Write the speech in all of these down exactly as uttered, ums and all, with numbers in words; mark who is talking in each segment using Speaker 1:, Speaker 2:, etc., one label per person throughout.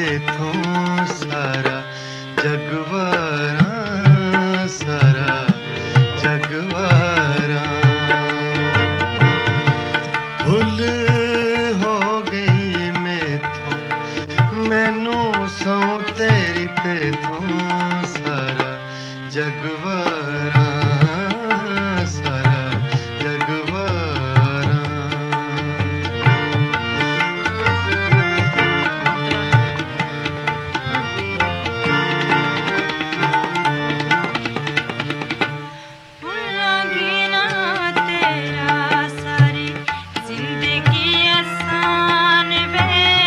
Speaker 1: तेथों सारा जगवारा सारा जगवारा भुल हो गई मैथों मैनू सौ तेरी तेथों सारा जगवारा सारा जगवारा
Speaker 2: भुलांगी ना तेरा सारी जिंदगी आसान वे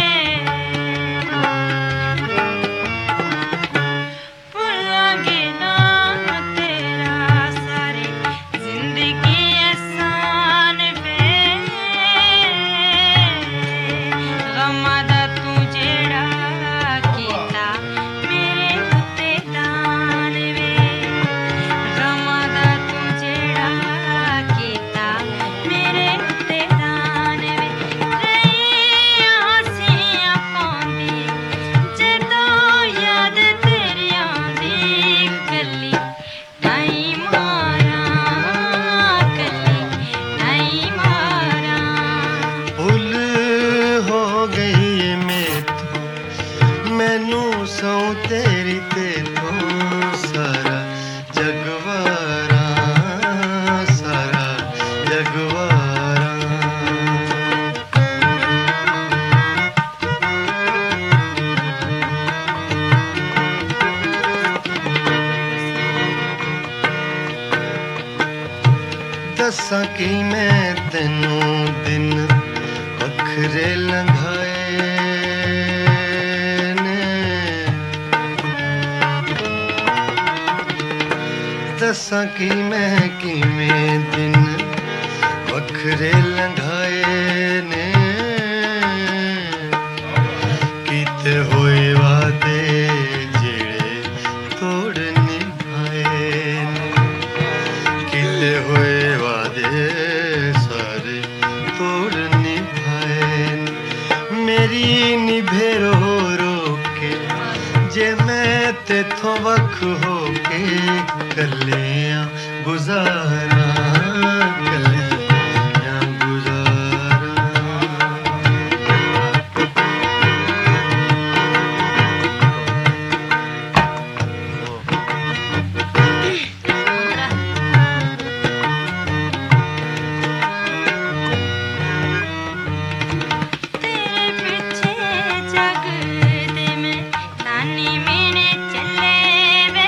Speaker 2: भुलांगी ना तेरा सारी जिंदगी आसान वे गमां दा तू जेड़ा कीता मेरे उत्ते दान वे गमां दा तू जेड़ा कीता मेरे उत्ते दान वे रही हसीयां पाउंदी जदों याद तेरी आंदी कल्ली ताई मारा कल्ली ताई मारा
Speaker 1: भुल हो गई मैथों मैनू सौ तेरी तेथों सारा जगवारा सारा जगवारा दसां कि मैं तैनू दिन वखरे लंघाए ने दसां कि मैं किवें दिन वखरे लंघाए ने कीते होए वादे जेड़े तोड़ निभाए ने कीते होए वादे सारे तोड़ निभाए ने मेरी निभे रो रो के जे मैं तेथों वख हो के कलियां गुजारा कलियां गुजारा
Speaker 2: तेरे पीछे जग दे में तानी मेरे चले वे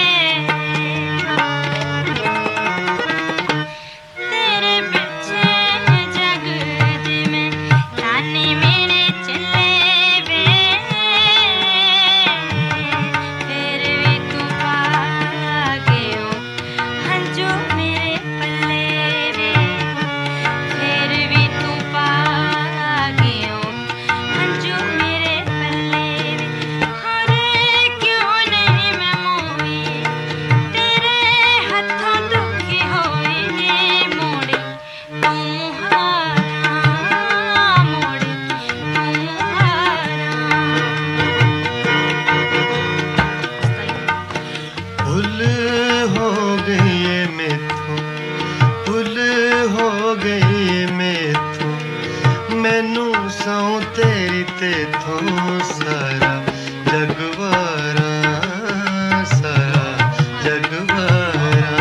Speaker 2: तेरे पीछे जग दे में तानी मेरे चले वे फिर भी तू पा गयो हंजू मेरे पल्ले वे फिर भी तू पा गयो हंजू मेरे पल्ले वे हरे क्यों नहीं मैं मोई तेरे हथों दुखी होई मोड़ी तू मुहारा मोड़ी तू मुहारा
Speaker 1: भुल हो गई मैथों भुल हो गई मैथों मैनू सौ तेरी तेथों सारा जगवारा सारा जगवारा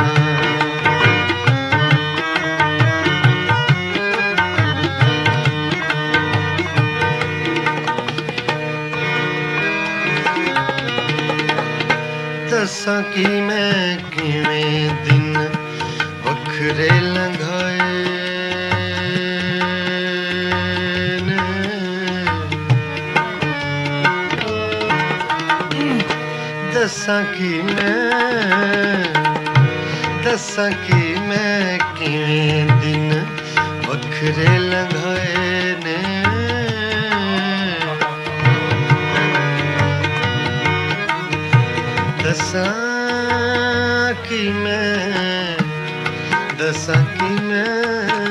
Speaker 1: दसां कि मैं किवें दिन वखरे लंघाए ने दसां कि मैं दसां कि मैं किवें दिन वखरे लंघाए ने दसां कि मैं दसां कि मैं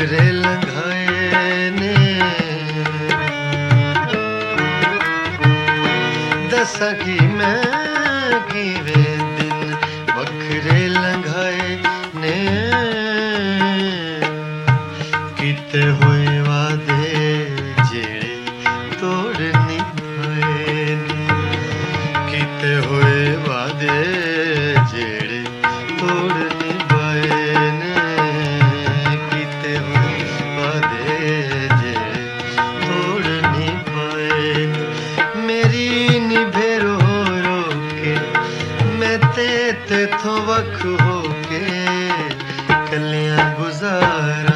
Speaker 1: वखरे लंघाए ने दसा की मैं किवे दिन वखरे लंघाए ने किते हुए वादे जेड़े तोड़ निभाए ने किते हुए वादे जेड़े तोड़ निभाए ने किते हुए वादे जेड़े तोड़ निभाए ने मेरी निभे रो रो के मैं ते तेथों वख हो के कलियां गुजारा